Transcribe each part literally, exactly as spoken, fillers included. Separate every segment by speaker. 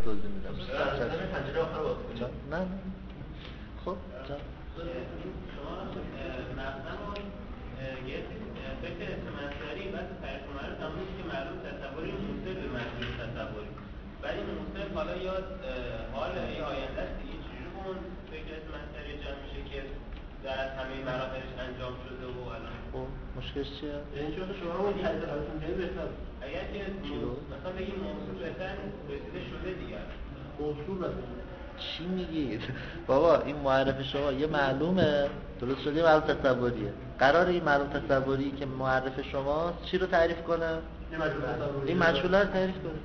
Speaker 1: توضیح میدم.
Speaker 2: پنجره آخر باز کنید.
Speaker 1: نه نه خب جا
Speaker 3: شما مبنا رو گرفتید فکر استماعی بعد تعریف کنه رو تمومش که معلوم تصوری موثر به مجموع تصوری ولی موثر حالا یا حال یا آینده است دیگه چجوری اون فکر استماعی جمع میشه که در همه مراحلش انجام شده و الان
Speaker 1: خب مشکلش چیه؟
Speaker 2: این چون شما اون تعریف خودتون خیلی بهتر
Speaker 3: اگر که مثلا بگیم موضوع بهتر رسیده شده دیگه
Speaker 2: موضوع بهتر
Speaker 1: چی میگید؟ بابا این معرف شما یه معلومه درست شده یه معلوم تصوریه. قراره این معلوم تصوری که معرف شماست چی رو تعریف کنه؟ این مجهوله رو تعریف کنه.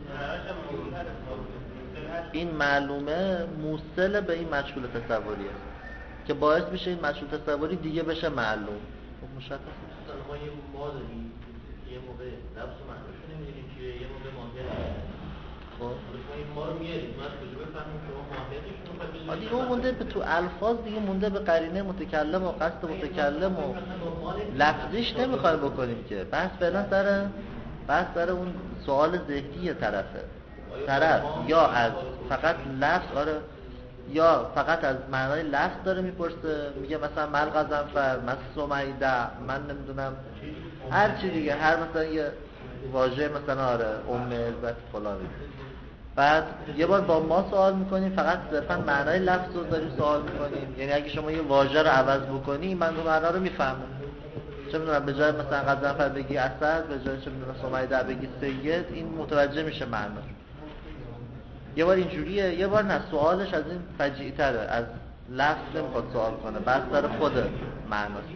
Speaker 1: این معلومه موصل به این مجهول تصوریه که باعث میشه این مجهول تصوری دیگه بشه معلوم. خب مشخصه.
Speaker 2: مثلا ما یه ما داریم یه موقع لفظ و معنیش نمیدونیم که یه موقع ماهیت
Speaker 1: خب
Speaker 2: این ما رو میاریم ما از کجا بفهمیم که ما ماهیتش رو
Speaker 1: دیگه اون مونده به تو الفاظ دیگه مونده به قرینه متکلم و قصد متکلم و لفظیش نمیخوایم بکنیم که بحث فعلا سر بحث سر اون سوال ذهنی طرفه طرف یا از فقط لفظ آره یا فقط از معنای لفظ داره میپرسه میگه مثلا مل غضنفر مثلا سمیده من نمیدونم هر چی دیگه هر مثلا یه واژه مثلا آره ام البت فلان بعد یه بار با ما سوال میکنیم فقط صرفا معنای لفظ رو داریم سوال میکنیم یعنی اگه شما یه واژه رو عوض بکنی من اون معنا رو میفهمم چه میدونم به جای مثلا غضنفر بگی اسد به جای چه میدونم سمیده بگی سید این متوجه میشه معنا یه بار اینجوریه یه بار نه سوالش از این فجیع تره از لفظ نمیخواد سوال کنه بس در خود معناست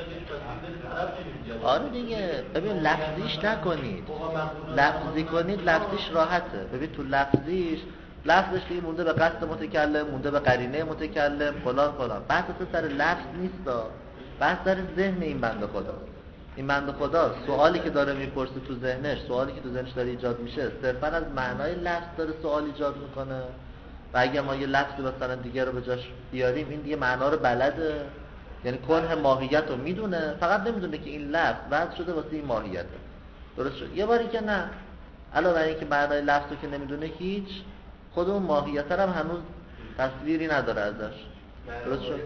Speaker 1: آره دیگه ببین لفظیش نکنید لفظی کنید لفظیش راحته ببین تو لفظیش لفظش دیگه مونده به قصد متکلم مونده به قرینه متکلم فلان فلان بحث سر لفظ نیستا بحث سر ذهن این بنده خدا این بنده خدا سوالی که داره میپرسه تو ذهنش سوالی که تو ذهنش داره ایجاد میشه صرفا از معنای لفظ داره سوال ایجاد میکنه و اگه ما یه لفظی مثلا دیگه رو به جاش بیاریم این دیگه معنا رو بلده یعنی کنه ماهیت رو میدونه فقط نمیدونه که این لفظ وضع شده واسه این ماهیته درست شد یه باری که نه علاوه بر اینکه معنای لفظ رو که نمیدونه هیچ خود اون ماهیت هم هنوز تصویری نداره ازش درست شد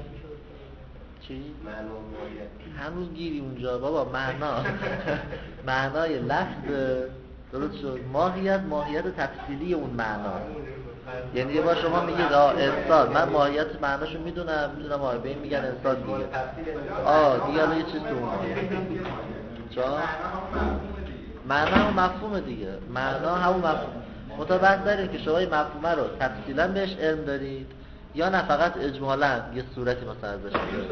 Speaker 1: چی؟ هنوز گیری اونجا بابا معنا معنای لفظ درست شد ماهیت ماهیت تفصیلی اون معنا یعنی یه بار شما میگید آه انسان من ماهیت معناشو میدونم میدونم آه به این میگن انسان دیگه آه دیگه الان یه چیز تو اون چا؟ معنا هم مفهوم دیگه معنا همون مفهوم مطابق دارید که شما این مفهومه رو تفصیلا بهش علم دارید یا نه فقط اجمالا یه صورتی مثلا ازش دارید
Speaker 4: ماهیت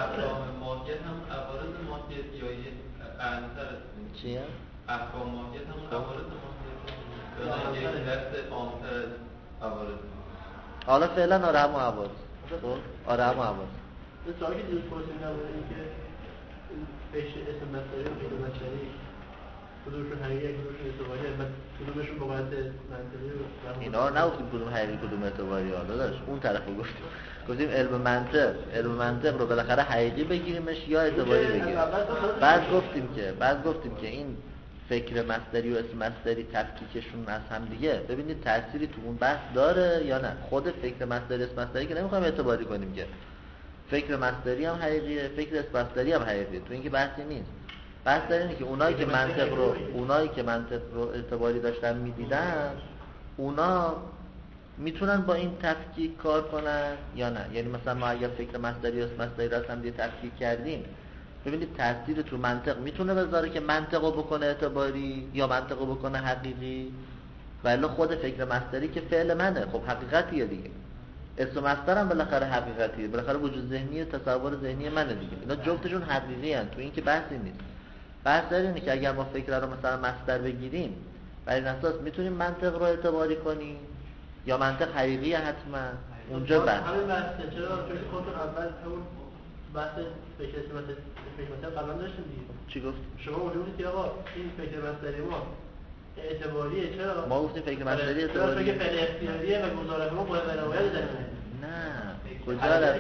Speaker 4: هم عوارض ماهیت یا یه اعنی‌تر است
Speaker 1: چیه؟
Speaker 4: احکام ماهیت هم عوارض ماهیت یا یه دست عام‌تر از عوارض
Speaker 1: حالا فعلا آره همون عوارض خب آره همون عوارض
Speaker 2: یه سوالی که دیروز پرسیدم نبوده این که پیش اسم مصدری و غیر مصدری کدومشون حقیقی کدومشون اعتباری کدومشون با باید منطقی و
Speaker 1: اینا رو نگفتیم کدوم حقیقی کدوم اعتباری حالا داشت اون طرف رو گفتیم گفتیم علم منطق علم منطق رو بالاخره حقیقی بگیریمش یا اعتباری بگیریم بعد گفتیم که بعد گفتیم که این فکر مصدری و اسم مصدری تفکیکشون از هم دیگه ببینید تأثیری تو اون بحث داره یا نه خود فکر مصدری اسم مصدری که نمیخوایم اعتباری کنیم که فکر مصدری هم حقیقیه فکر اسم مصدری هم حقیقیه تو اینکه بحثی نیست بحث در اینه که اونایی که منطق رو اونایی که منطق رو اعتباری داشتن میدیدن اونا میتونن با این تفکیک کار کنن یا نه یعنی مثلا ما اگر فکر مصدری و اسم مصدری رو هم دیگه تفکیک کردیم ببینید تاثیر تو منطق میتونه بذاره که منطق رو بکنه اعتباری یا منطق رو بکنه حقیقی ولی خود فکر مصدری که فعل منه خب حقیقتیه دیگه اسم مصدر هم بالاخره حقیقتیه بالاخره وجود ذهنی تصور ذهنی منه دیگه اینا جفتشون حقیقی ان تو این که بحثی نیست بحث در اینه که اگر ما فکر رو مثلا مصدر بگیریم بر این اساس میتونیم منطق رو اعتباری کنیم یا منطق حقیقی حتما اونجا بحث
Speaker 2: همین بحثه چرا چون خودتون اول همون بحث فکر مصدری فکر مصدری قبلا داشتیم دیگه
Speaker 1: چی گفت
Speaker 2: شما اونجا گفتید که آقا این فکر مصدری ما اعتباریه چرا
Speaker 1: ما گفتیم فکر مصدری اعتباریه
Speaker 2: چرا فکر اختیاریه و گزاره ما باید بنابراین داریم
Speaker 1: نه کجا رفت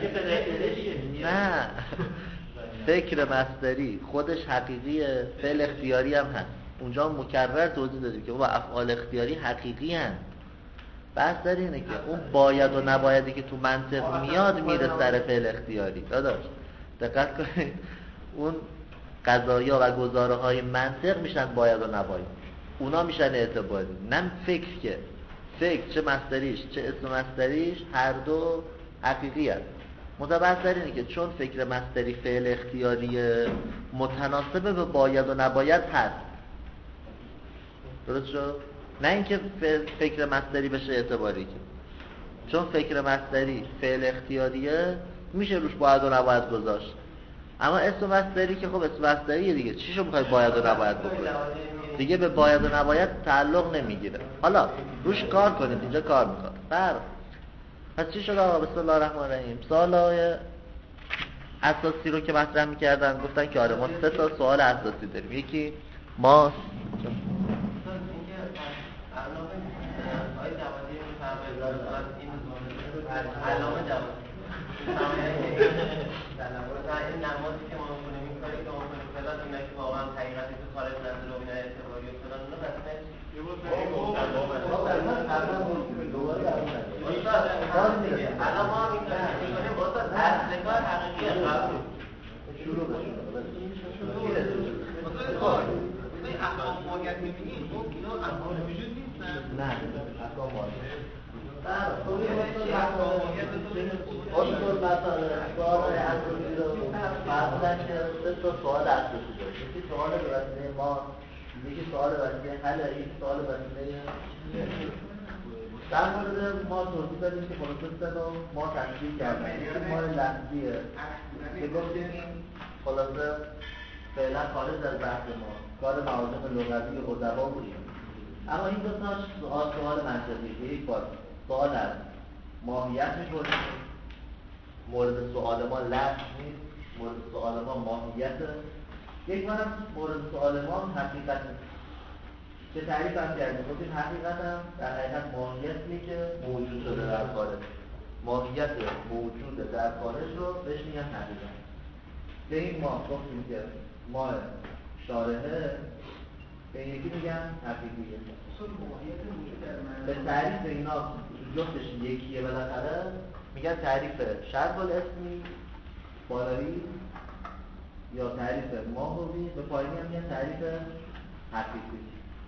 Speaker 1: نه فکر مصدری خودش حقیقیه فعل اختیاری هم هست اونجا مکرر توضیح دادیم که بابا افعال اختیاری حقیقی هست بحث در اینه که اون باید و نبایدی که تو منطق میاد میره سر فعل اختیاری. داداش دقت کنید، اون قضایا و گزاره های منطق میشن باید و نباید، اونا میشن اعتباری، نه فکر. که فکر چه مصدریش چه اسم مصدریش هر دو حقیقی هست. متبحث در اینه که چون فکر مصدری فعل اختیاری متناسب به باید و نباید هست، درست شد؟ نه اینکه فکر مصدری بشه اعتباری، که چون فکر مصدری فعل اختیاریه میشه روش باید و نباید گذاشت. اما اسم مصدری که خب اسم مصدریه دیگه، چیشو میخوای باید و نباید بکنی؟ دیگه به باید و نباید تعلق نمیگیره. حالا روش کار کنید، اینجا کار میکنه. بر پس چی شد آقا؟ بسم الله الرحمن الرحیم. سوالای اساسی رو که مطرح میکردن گفتن که آره ما سه تا سوال اساسی داریم. یکی ما
Speaker 3: علامه جواب این نمازی که ما میکنیم، این کاری که ما میکنیم فلان، اینا که واقعا حقیقتی تو خارج نظر و اینا اعتباری و فلان، اونا بسته الان ما میکنیم بازد اصل کار حقیقی قبول شروع بشون این احکام ماهیت میبینید خب اینا احکام وجود نیستن؟
Speaker 1: نه احکام ماهیت
Speaker 2: اصول مثلا سوال اساسی رو معمولا که سه تا سوال اساسی داره. یکی سوال به وسیله ما، یکی سوال به وسیله حل، یکی سوال به وسیله در مورد ما توضیح دادیم که پروسس رو ما تشکیل کردیم. یکی ما لفظیه که گفتیم خلاصه فعلا خارج از بحث ما کار معاجم لغوی ادبا بودیم. اما این دو تا سوال سوال منطقی، یک بار سوال از ماهیت می‌کنیم، مورد سوال ما لفظ نیست، مورد سوال ما ماهیته. یک بار مورد سوال ما حقیقت نیست. چه تعریف هم کردیم؟ گفتیم حقیقت هم در حقیقت ماهیتیه که موجود شده در خارج. ماهیت موجود در خارج رو بهش میگن حقیقت. به این ما گفتیم که ما شارحه، به این یکی میگن حقیقیه. به تعریف اینا جفتش یکیه بالاخره میگن تعریف شرط الاسمی بالایی یا تعریف ماهوی، به پایینی هم میگن تعریف حقیقی.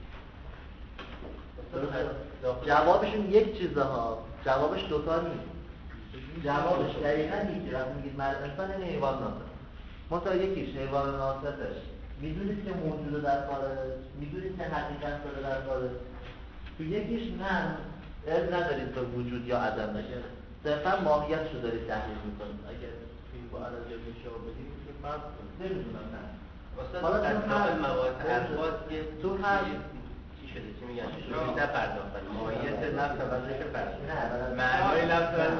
Speaker 2: جوابشون یک چیزه ها، جوابش دوتا نیست. جوابش دقیقا نیست. وقتی میگید مرد انسان این حیوان ناطق، منتها یکیش حیوان ناطقش میدونید که موجوده در خارج، میدونید که حقیقت داره در خارج. تو یکیش نه علم ندارید به وجود یا عدم نشه، صرفا ماهیتشو دارید تحلیل میکنید. اگر این با عرض میشه بدید که من نمیدونم نه
Speaker 3: حالا تو هر مواد الفاظ
Speaker 2: تو هر
Speaker 3: چی شده چی میگن چی شده بیشتر پرداختن ماهیت لفظ و ذکر فرض
Speaker 2: نه
Speaker 3: معنای لفظ و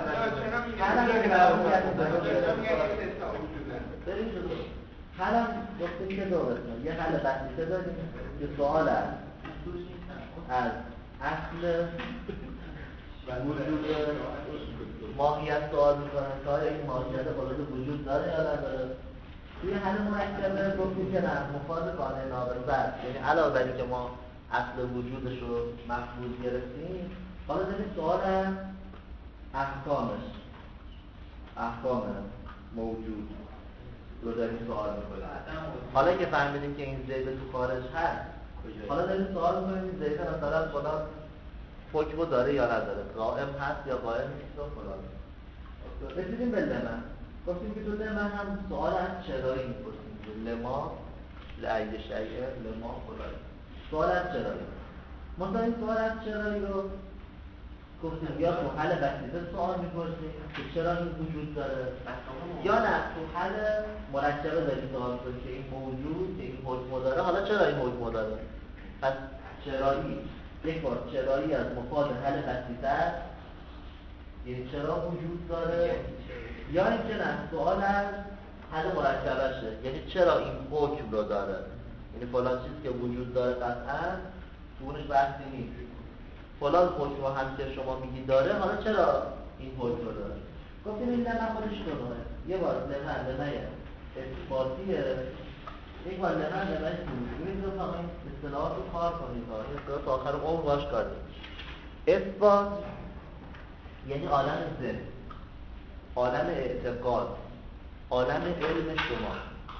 Speaker 2: ذکر حالا گفتیم که دو قسمه، یه حل بسیطه داریم که سوال است از اصل وجود ماهیت سوال میکنن که آیا این ماهیت خلاص وجود داره یا نداره. توی حل مرکبه گفتیم که نه، مفاد قانع ناقص، یعنی علاوه بر اینکه ما اصل وجودش رو مفهوم گرفتیم، حالا داریم سوال از احکامش، احکام موجود رو داریم سوال میکنیم. حالا که فهمیدیم که این زید تو خارج هست، حالا داریم سوال میکنیم زید مثلا فلان حکم داره یا نداره، قائم هست یا قائم نیست و فلان. رسیدیم به لمن، گفتیم که تو لمن هم سوال از چرایی میپرسیم، لما لعی شیعه لما فلان، سوال از چرایی. مثلا این سوال از چرایی رو گفتیم یا تو حل بسیطه سوال میپرسیم که چرا این وجود داره، یا نه تو حل مرکبه داریم سوال کنیم که این موجود که این حکم داره، حالا چرا این حکم داره. پس چرایی یک بار چرایی از مفاد حل بسیطه است، یعنی چرا وجود داره، یا اینکه نه سوال از حل مرکبشه، یعنی چرا این حکم رو داره، یعنی فلان چیزی که وجود داره قطعا اونش بحثی نیست، فلان حکم رو هم که شما میگی داره، حالا چرا این حکم رو داره. گفتیم این لمن خودش دونه، یه بار لمن لمن اثباتیه، یک بار لمن لمن توجیهی رو تا این اصطلاحات رو کار کنید، این اصطلاحات تا آخر عمر باش کار کنید. اثبات یعنی عالم ذهن، عالم اعتقاد، عالم علم شما.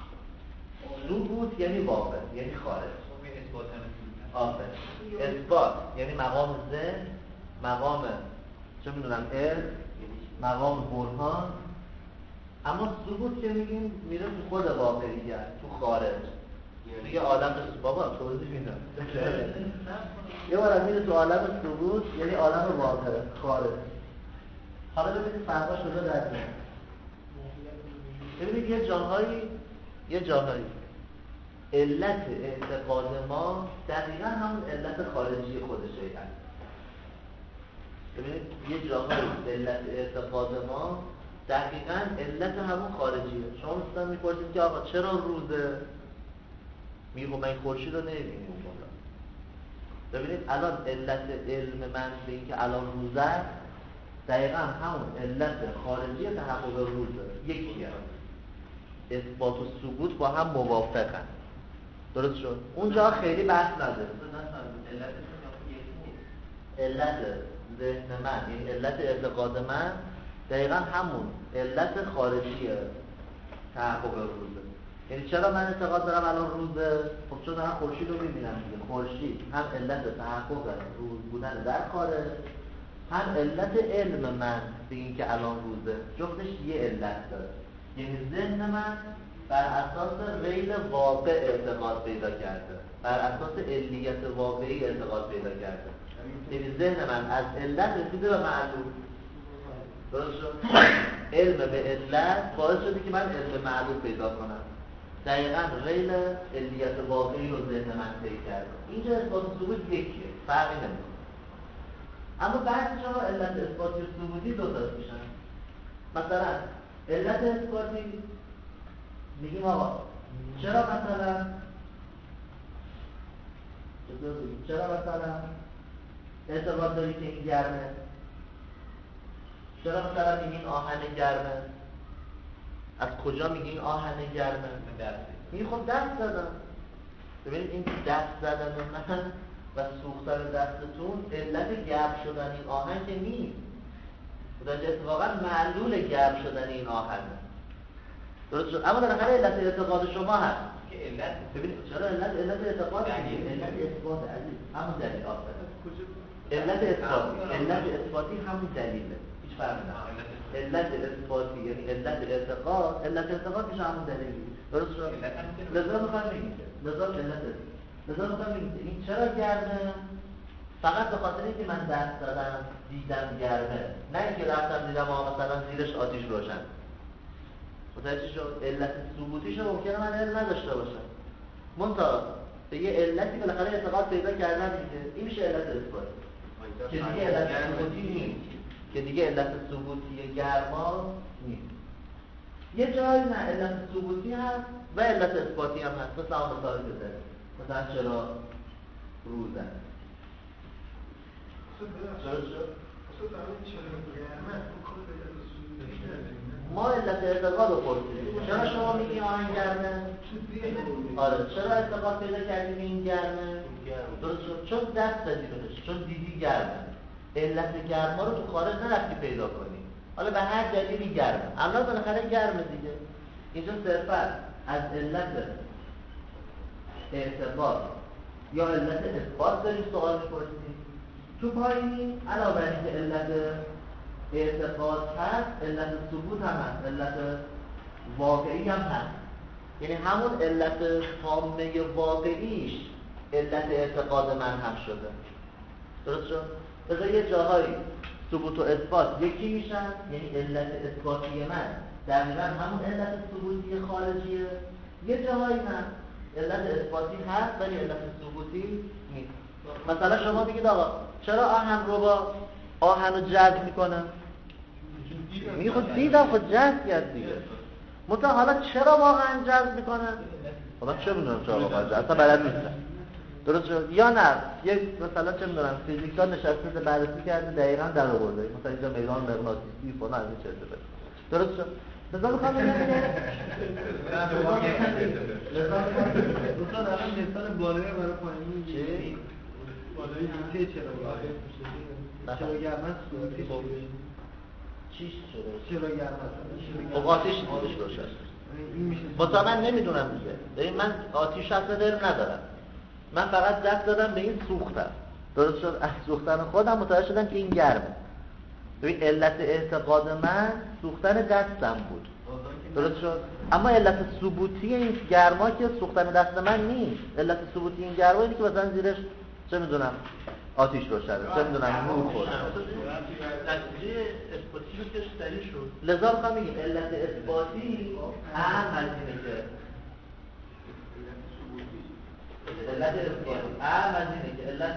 Speaker 2: ثبوت یعنی واقع، یعنی خارج. آفر اثبات یعنی مقام ذهن، مقام چه میدونم علم، مقام برهان. اما ثبوت که میگیم میره تو خود واقعیت، تو خارج دیگه عالم بابا توضیح میدم. یه بار میره تو عالم ثبوت یعنی عالم واقع خارج. حالا ببینید فرقاش کجا در میاد. ببینید یه جاهایی یه جاهایی علت اعتقاد ما دقیقا همون علت خارجی خودشه. یعنی ببینید یه جاهایی علت اعتقاد ما دقیقا علت همون خارجیه. شما مثلا میپرسید که آقا چرا روزه؟ میگم من خورشید رو نمیبینیم اون بالا. ببینید الان علت علم من به این که الان روزه دقیقا همون علت خارجی تحقق روزه. یکیه. اثبات و ثبوت با هم موافقن. درست شد؟ اونجا خیلی بحث نداره. علت ذهن من یعنی علت اعتقاد من دقیقا همون علت خارجی تحقق روزه. یعنی چرا من اعتقاد دارم الان روزه؟ خب چون دارم خورشید رو میبینم دیگه. خورشید هم علت تحقق روز بودن در خارج، هم علت علم من به این که الان روزه. جفتش یه علت داره. یعنی ذهن من بر اساس ریل واقع اعتقاد پیدا کرده، بر اساس علیت واقعی اعتقاد پیدا کرده. یعنی ذهن من از علت رسیده به معلوم. درست شد؟ علم به علت باعث شده که من علم معلوم پیدا کنم. دقیقاً ریل علیت واقعی رو ذهن من پیدا کرده. اینجا اثبات و ثبوت یکیه، فرقی نمیکنه. اما بعضی جاها علت اثباتی و ثبوتی دو تا میشن. مثلا علت اثباتی میگیم آقا چرا مثلا چرا مثلا اعتقاد داری که این گرمه؟ چرا مثلا میگین آهن گرمه؟ از کجا میگین آهن گرمه؟ میگی خب دست زدم. ببینید این دست زدن من و سوختن دستتون علت گرم شدن این آهن که نیست. در اتفاقا معلول گرم شدن این آهنه. درست شد؟ اما در حال علت اعتقاد شما هست
Speaker 4: که علت
Speaker 2: ببینید چرا علت علت اعتقاد
Speaker 4: دلیل.
Speaker 2: علت اثبات عزیز همون دلیل آفر علت اثباتی علت اثباتی همون دلیله، هیچ فرقی نداره. علت اثباتی یعنی علت اعتقاد، علت اعتقاد میشه همون دلیلی. درست شد؟ لذا میخوام بگم لذا علت لذا میخوام بگم این چرا گرمه؟ فقط به خاطر اینکه من دست زدم دیدم گرمه، نه اینکه رفتم دیدم آقا مثلا زیرش آتیش روشن. متوجه شد؟ علت ثبوتیش رو ممکنه من علم نداشته باشم. منتها به یه علتی بالاخره اعتقاد پیدا کردم دیگه. این میشه علت اثباتی. که دیگه علت ثبوتی نیست. که دیگه علت ثبوتی گرما نیست. یه جایی نه علت ثبوتی هست و علت اثباتی هم هست. مثلا اون مثال که زدم. مثلا چرا روزه؟ ما علت اعتقاد رو پرسیدیم. چرا شما میگی آهن گرمه؟ آره چرا اعتقاد پیدا کردیم این گرمه؟ درست شد چون دست زدی بهش، چون دیدی گرمه. علت گرما رو تو خارج نرفتی پیدا کنی. حالا به هر دلیلی گرمه. الان بالاخره گرمه دیگه. اینجا صرفا از علت اعتقاد یا علت اثبات داریم سوال می‌پرسیم. تو پایینی علاوه بر اینکه علت اعتقاد هست، علت ثبوت هم هست، علت واقعی هم هست. یعنی همون علت تامه واقعیش علت اعتقاد من هم شده. درست شد؟ بذار یه جاهایی ثبوت و اثبات یکی میشن، یعنی علت اثباتی من دقیقا همون علت ثبوتی خارجیه. یه جاهایی نه علت اثباتی هست ولی علت ثبوتی نیست. مثلا شما بگید آقا چرا آهن رو با آهن رو جذب میکنه؟ میگه خود دیدم خود جذب کرد دیگه. مثلا حالا چرا واقعا جذب میکنه؟ خدا چه میدونم چرا واقعا جذب اصلا بلد نیستم. درست شد؟ یا نه یک مثلا چه میدونم فیزیکدان نشسته بررسی کرده دقیقاً در آورده مثلا اینجا میدان مغناطیسی فلان این چه چیزی. درست شد؟ لذا میخوام بگم که لذا
Speaker 5: مثلا الان مثال بالایی برای پایینی
Speaker 2: چی؟
Speaker 5: بالایی چه چرا چرا گرمه ثبوتی
Speaker 2: چیش شده
Speaker 5: چرا گرم است؟
Speaker 2: خب آتیش خودش روشن
Speaker 5: این میشه
Speaker 2: بازم من نمیدونم دیگه. ببین من آتیش اصلا دل ندارم، من فقط دست دادم به این سوختن، درست شد؟ از سوختن خودم متوجه شدم که این گرمه. ببین علت اعتقاد من سوختن دستم بود، درست شد؟ اما علت ثبوتی این گرما که سوختن دست من نیست. علت ثبوتی این گرما اینه که مثلا زیرش چه میدونم آتیش روشنه، چه میدونم نور خورده.
Speaker 1: نتیجه اثباتی رو که سریع شد.
Speaker 2: لذا میخوام بگیم علت اثباتی اهم از اینه که علت اثباتی اهم از اینه که علت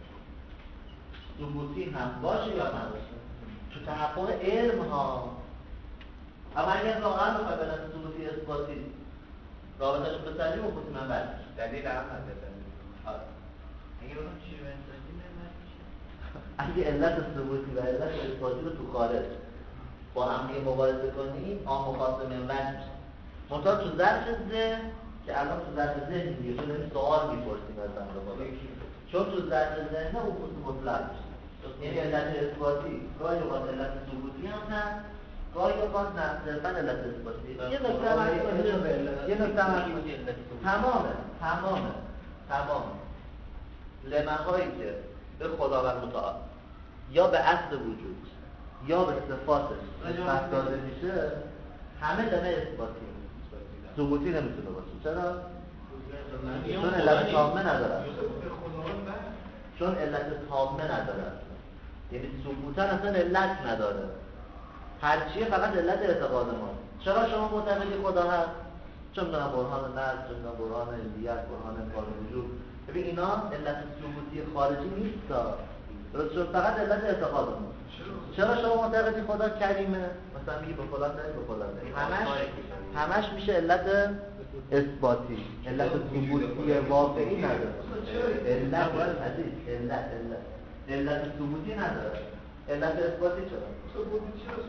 Speaker 2: ثبوتی هم باشه یا نباشه تو تحقق علم ها. اما اگر واقعا بخوای به علت ثبوتی اثباتی رابطه‌اش رو بسنجیم و خودی من بله
Speaker 1: دلیل هم نداره. اگه اونم چی رو انتظاری نمیشه؟
Speaker 2: اگه علت ثبوتی و علت اثباتی رو تو خارج با هم دیگه مبارزه کنیم آن مخاصم وجه میشه. منتها تو ظرف ذهن که الان تو ظرف ذهن دیگه تو داریم سوال میپرسیم از بنده خدا، چون تو ظرف ذهن اون خود مطلق میشه. یعنی علت اثباتی گاهی اوقات علت ثبوتی هم هست، گاهی اوقات نه صرفا علت اثباتی. یه نکته هم یه نکته هم تمامه تمامه تمامه لمح‌هایی که به خداوند متعال یا به اصل وجود یا به صفاتش نسبت داده میشه همه لمه اثباتی ثبوتی نمیتونه باشه. چرا؟ چون علت تامه نداره، چون علت تامه نداره، یعنی ثبوتن اصلا علت نداره، هرچیه فقط علت اعتقاد ما. چرا شما معتقدی خدا هست؟ چون میدونم برهان نفس، چون میدونم برهان علیت، برهان امکان وجود. ببین اینا علت ثبوتی خارجی نیست، درست شد؟ فقط علت اعتقاد ما. چرا شما معتقدی خدا کریمه؟ مثلا میگی به فلان داری به فلان داری، همش همش میشه علت اثباتی، علت ثبوتی واقعی نداره. علت عزیز علت علت علت ثبوتی نداره، علت اثباتی چرا؟ ثبوتی چرا؟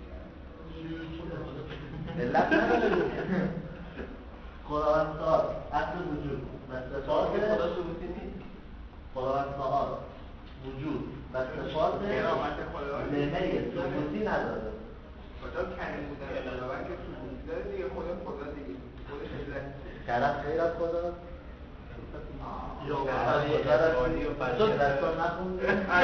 Speaker 2: علت نداره. خداوند متعال اصل وجود و صفات خدا ثبوتی نیست. خداوند متعال وجود و صفات لمه ثبوتی نداره.
Speaker 5: خدا کریم بودن خداوند که ثبوتی داره دیگه، خدا خدا دیگه خودش علت.
Speaker 2: کرم خیر از خدا؟
Speaker 1: یا خدا را
Speaker 2: تو درستان نخونده؟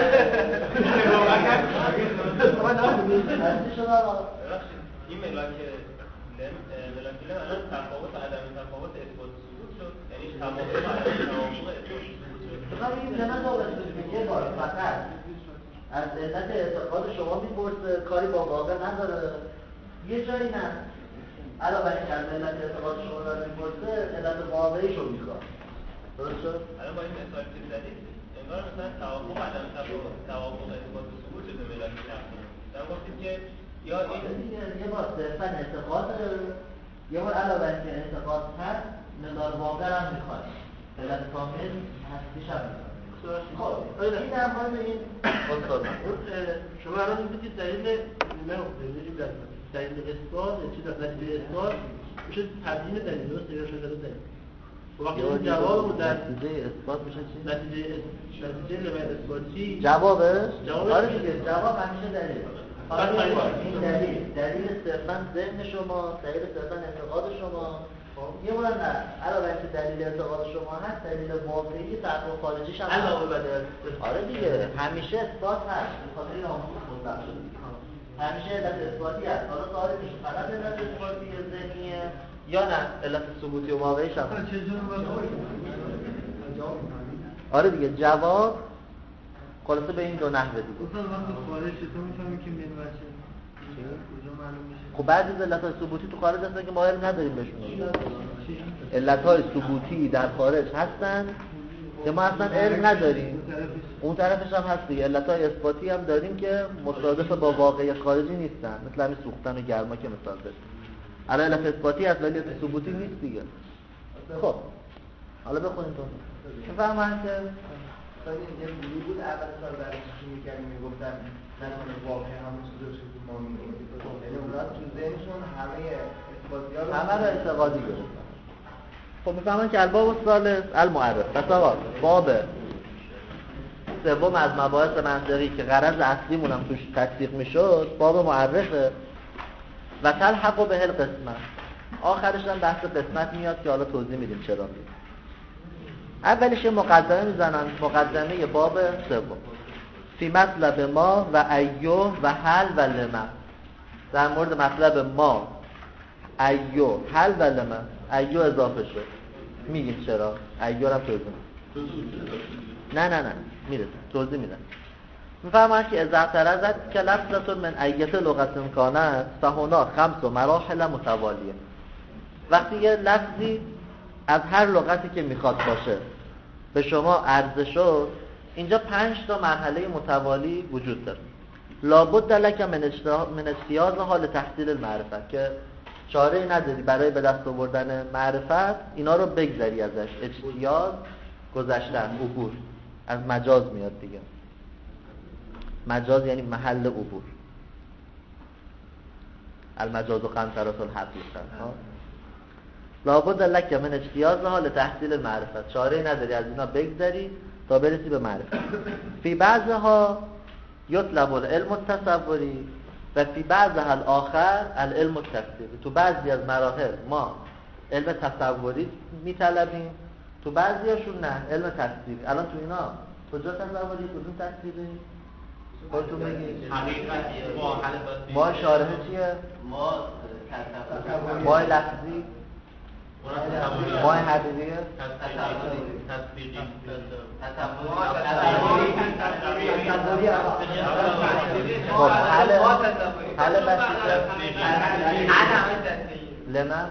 Speaker 3: این ملاک لم ملاک لم الان تفاوت عدم تفاوت اثبات ثبوت شد، یعنی تفاوت عدم توافق اثبات ثبوت شد.
Speaker 2: بخوام این لمه دولت یه بار فقط از علت اعتقاد شما میپرسه، کاری با واقع نداره. یه جایی نه علاوه بر اینکه از علت اعتقاد شما داره میپرسه، علت واقعیش رو میخواد. درست شد؟
Speaker 3: الان با این مثال که زدید انگار مثلا توافق عدم توافق توافق اثبات ثبوت شده ملاک لم. در گفتید که یا این
Speaker 2: یه بار صرفا اعتقاد داره، یه بار علاوه بر اینکه اعتقاد هست مقدار واقع هم میخواد، علت کامل هستیش هم میخواد. خب این در مورد این استاد
Speaker 1: شما الان میگید دلیل نمیدونم دلیل اثبات چی دلیل اثبات میشه تبیین دلیل درست یا شده دلیل. وقتی اون جواب رو در
Speaker 2: نتیجه اثبات میشه چی؟
Speaker 1: نتیجه نتیجه لمه اثباتی
Speaker 2: جوابش؟
Speaker 1: جوابش
Speaker 2: آره دیگه جواب همیشه دلیل. این دلیل دلیل صرفا ذهن شما، دلیل صرفا اعتقاد شما. یه بار نه علاوه بر اینکه دلیل اعتقاد شما هست، دلیل واقعی تحقق خارجیش هم
Speaker 1: علاوه بر
Speaker 2: آره دیگه همیشه اثبات هست. بخاطر این آموزش مطلق شده همیشه علت اثباتی هست. حالا سوال میشه فقط علت اثباتی ذهنیه یا نه علت ثبوتی و واقعیش هم هست. آره دیگه جواب خلاصه به این دو نحوه دیگه.
Speaker 5: اصلا وقتی خارج تو میفهمی که من بچه کجا معلوم میشه؟
Speaker 2: خب بعضی از علت‌های ثبوتی تو خارج هستن که ما علم نداریم بهشون. علت‌های ثبوتی در خارج هستن که ما اصلا علم نداریم. اون طرفش هم هست دیگه. علت‌های اثباتی هم داریم که مصادف با واقعی خارجی نیستن، مثل همین سوختن و گرما که مثال زدیم. الان علت اثباتی هست ولی علت ثبوتی نیست دیگه. خب حالا بخونیم تو. می‌فهمن که
Speaker 5: ولی یه موضوع بود اول سال بررسی می‌کردیم میگفتن نکنه واقعا همون چیزی که ما می‌گیم. یعنی اونا تو ذهنشون همه اثباتی‌ها رو
Speaker 2: همه رو اعتقادی گرفتن. خب می‌فهمن که الباب الثالث المعرف. پس آقا باب
Speaker 1: سوم از مباحث منطقی که غرض اصلیمون هم توش تطبیق میشد باب معرفه و تلحق به القسمت. آخرش هم بحث قسمت میاد که حالا توضیح میدیم چرا. اولش مقدمه میزنن، مقدمه باب سوم فی مطلب ما و ایو و حل و لمه. در مورد مطلب ما، ایو، حل و لمه. ایو اضافه شد، میگیم چرا ایو رو توضیح نه نه نه میرسه توضیح میدن. میفهمن که اذا اعترضت که لفظتون من ایت لغتون کانت فهنا خمس و مراحل متوالیه. وقتی یه لفظی از هر لغتی که میخواد باشه به شما عرضه شد، اینجا پنج تا مرحله متوالی وجود داره. لابد لک من اجتیاز حال تحصیل المعرفت، که چاره نداری برای به دست آوردن معرفت اینا رو بگذری ازش. اجتیاز گذشتن، عبور، از مجاز میاد دیگه. مجاز یعنی محل عبور. المجاز و قنطرات الحقیقه. لابد لک من اجتیاز حال تحصیل المعرفت، چاره نداری از اینا بگذری تا برسی به معرفت. فی بعضها یطلب العلم التصوری و فی بعضها الاخر العلم التفسیری. تو بعضی از مراحل ما علم تصوری میطلبیم، تو بعضیاشون نه، علم تفسیری. الان تو اینا کجا تصوری کدوم تفسیری؟ خودتون بگید. ما شارحه چیه؟
Speaker 3: ما
Speaker 1: ما لفظی، ما حقیقیه، خب حل حل بسیطه لمن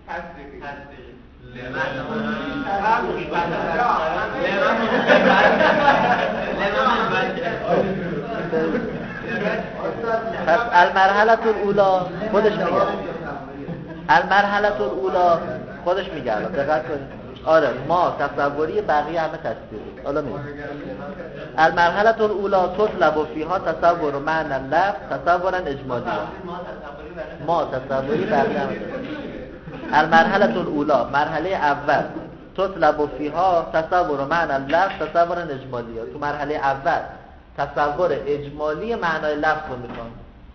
Speaker 1: پس المرحله الاولا خودش میگه، المرحله الاولا خودش میگه. دقت کنید. آره ما تصوری، بقیه همه تصویری. حالا میگم المرحله الاولا تطلب فیها تصور معنی اللفظ تصورا اجمالی. ما تصوری، بقیه همه تصویری. المرحله الاولا مرحله اول تطلب فیها تصور معنی اللفظ تصورا اجمالی. تو مرحله اول تصور اجمالی معنای لفظ رو میخوان.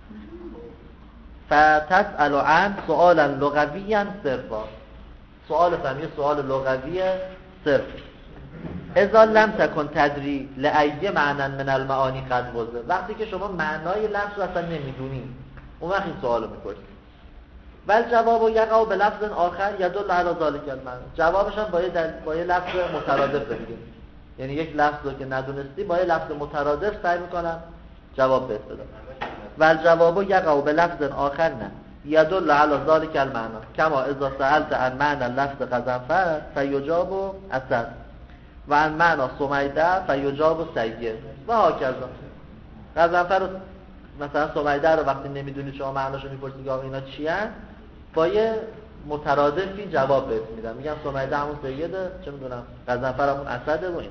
Speaker 1: فتسأل عن سؤالا لغویا صرفا. سؤال فهمی سؤال لغویه صرف. اذا لم تکن تدری لأی معنی من المعانی قد وضع. وقتی که شما معنای لفظ رو اصلا نمیدونید، اون وقت این سوال رو میپرسید. ول جواب یقع به لفظ آخر یدل علی ذلک المعنی. جوابش هم با یه با یه لفظ مترادف بگیم. یعنی یک لفظ رو که ندونستی با یه لفظ مترادف سعی میکنم جواب بهت بدم. ول جواب یقع به لفظ آخر نه یدل علی ذلک المعنی کما اذا سألت عن معنی لفظ غضنفر فیجاب اسد و عن معنی سمیده فیجاب سیه و هاکذا. غضنفر رو مثلا سمیده رو وقتی نمیدونی شما معناشو میپرسی که آقا اینا چی هست، با یه مترادفی جواب بهت میدم. میگم سمیده همون سیده، چه میدونم غضنفر همون اسده و این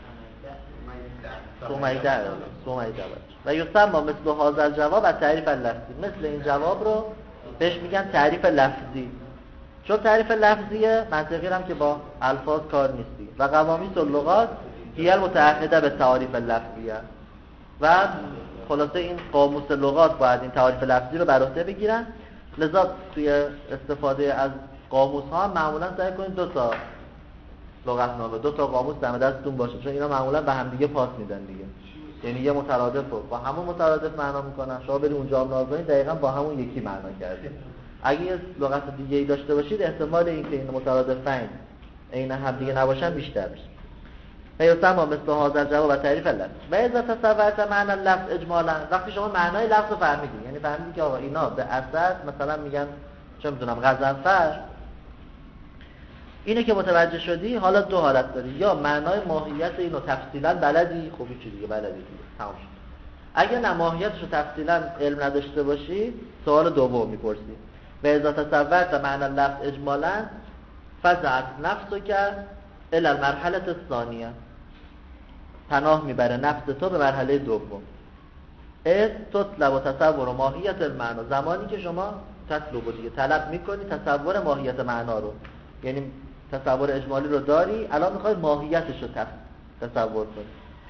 Speaker 1: سمیده سمیده و یسمى مثل هذا الجواب از تعریف لفظی. مثل این جواب رو بهش میگن تعریف لفظی، چون تعریف لفظیه منطقی هم که با الفاظ کار نیستی. و قوامیس اللغات هی المتعهده به تعریف لفظیه. و خلاصه این قاموس لغات باید این تعریف لفظی رو بر عهده بگیرن. لذا توی استفاده از قاموس ها معمولا سعی کنید دو تا لغتنامه، دو تا قاموس دم دستتون باشه، چون اینا معمولا به هم دیگه پاس میدن دیگه. یعنی یه مترادف رو با همون مترادف معنا میکنن، شما برید اونجا هم نگاه کنید دقیقاً با همون یکی معنا کرده. اگه یه لغت دیگه ای داشته باشید احتمال اینکه این مترادفین عین هم دیگه نباشن بیشتر میشه. فیسمى مثل هذا الجواب تعریف لفظ. و اذا تصورت معنی اللفظ اجمالا، وقتی شما معنای لفظ رو فهمیدید، یعنی فهمیدید که آقا اینا به اساس مثلا میگن چه میدونم غضنفر، اینه که متوجه شدی، حالا دو حالت داری، یا معنای ماهیت اینو تفصیلا بلدی، خب این چیزی دیگه بلدی دیگه تمام شد. اگه نه ماهیتشو تفصیلا علم نداشته باشی، سوال دوم میپرسی. و اذا تصورت معنی اللفظ اجمالا فزعت نفسک الی المرحله الثانیه، پناه میبره نفس تو به مرحله دوم. اذ تطلب و تصور ماهیت المعنی، زمانی که شما تطلب دیگه طلب میکنی تصور ماهیت معنا رو، یعنی تصور اجمالی رو داری، الان میخوای ماهیتش رو تصور کنی.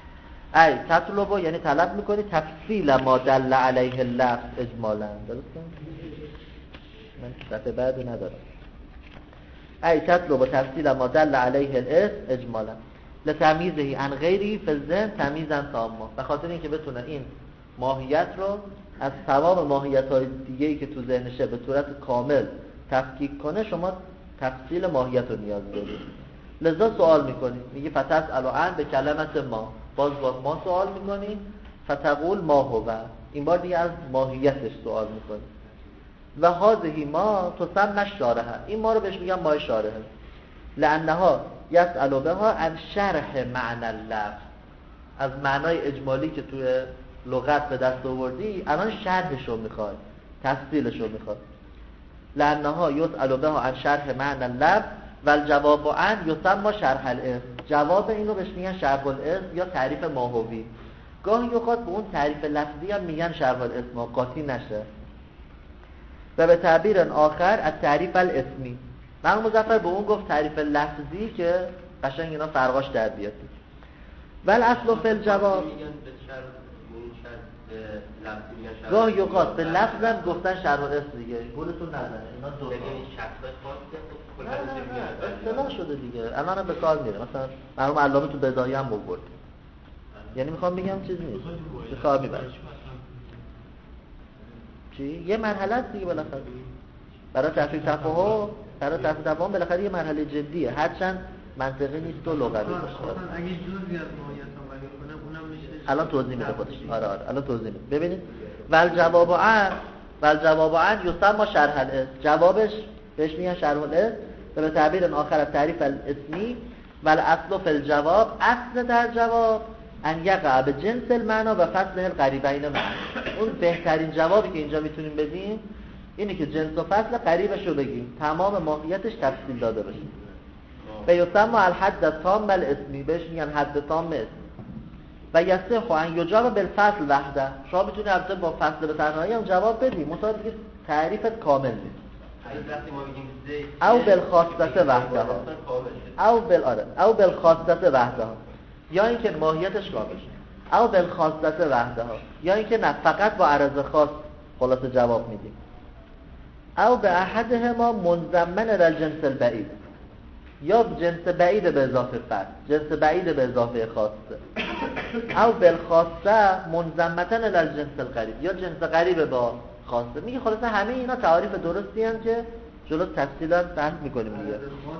Speaker 1: ای تطلبو یعنی طلب میکنی تفصیل ما دل علیه اللفظ اجمالا. درسته؟ من صفحه بعد ندارم. ای تطلبو تفصیل ما دل علیه الاسم اجمالا لتمیزه عن غیری فی الذهن تمیزا تاما. به خاطر اینکه بتونه این ماهیت رو از تمام ماهیت‌های دیگه‌ای که تو ذهنشه به صورت کامل تفکیک کنه، شما تفصیل ماهیت رو نیاز دارید. لذا سوال میکنی، میگی فتسأل عن به کلمت ما، باز باز ما سوال میکنی فتقول ما هو، این بار دیگه از ماهیتش سوال میکنی. و هذه ما تسمى الشارحه، این ما رو بهش میگن ما شارحه. لانها یسأل بها عن شرح معنی اللفظ، از معنای اجمالی که توی لغت به دست آوردی الان شرحش رو میخواد، تفصیلش رو میخواد. لانها یسأل بها عن شرح معنی اللفظ و الجواب عن یسمى شرح الاسم، جواب اینو بهش میگن شرح الاسم یا تعریف ماهوی. گاهی اوقات به اون تعریف لفظی هم میگن شرح الاسم، قاطی نشه. و به تعبیر آخر از تعریف الاسمی، من مظفر به اون گفت تعریف لفظی که قشنگ اینا فرقاش در بیاد. ول اصل فی الجواب، گاهی اوقات به لفظم گفتن شرح الاسم دیگه، گولتون نزنه اینا دو اصطلاح شده دیگه، الان هم به کار میره. مثلا مرحوم علامه تو بدایه هم آورد، یعنی میخوام بگم چیز نیست، به کار میبره. چی؟ یه مرحله است دیگه بالاخره برای تفریق تفاهم، برای تفریق تفاهم بالاخره یه مرحله جدیه، هرچند منطقی نیست و لغوی باشه.
Speaker 4: اگه جزئی از ماهیت هم بیان کنه اونم میشه.
Speaker 1: الان توضیح میده خودش. آره آره الان توضیح میده. ببینید ول جواب عن ول جواب عن یسمى شرح الاسم، جوابش بهش میگن شرح الاسم. و به تعبیر آخر از تعریف الاسمی ول اصل فی الجواب، اصل در جواب ان یقع به جنس المعنا و فصله القریبین معا. اون بهترین جوابی که اینجا میتونیم بدیم اینه که جنس و فصل قریبش رو بگیم، تمام ماهیتش تفصیل داده باشه. و یسمى الحد التام الاسمی، بهش میگن حد تام اسمی. و یصح ان یجاب بالفصل وحده، شما میتونی البته با فصل به تنهایی هم جواب بدی، مطابق که تعریفت کامل نیست. او بالخاصه وحده ها او بال آره او بالخاصه وحده ها، یا اینکه ماهیتش کامل شه. او بالخاصه وحده ها، یا اینکه نه فقط با عرض خاص خلاصه جواب میدیم. او به احدهما منضمن للجنس البعید، یا جنس بعید به اضافه فرد، جنس بعید به اضافه خاصه. او بالخاصه منضمتن للجنس القریب، یا جنس قریب با خاصه. میگه خلاصه همه اینا تعاریف درستی هم که جلو تفصیلا بحث میکنیم دیگه.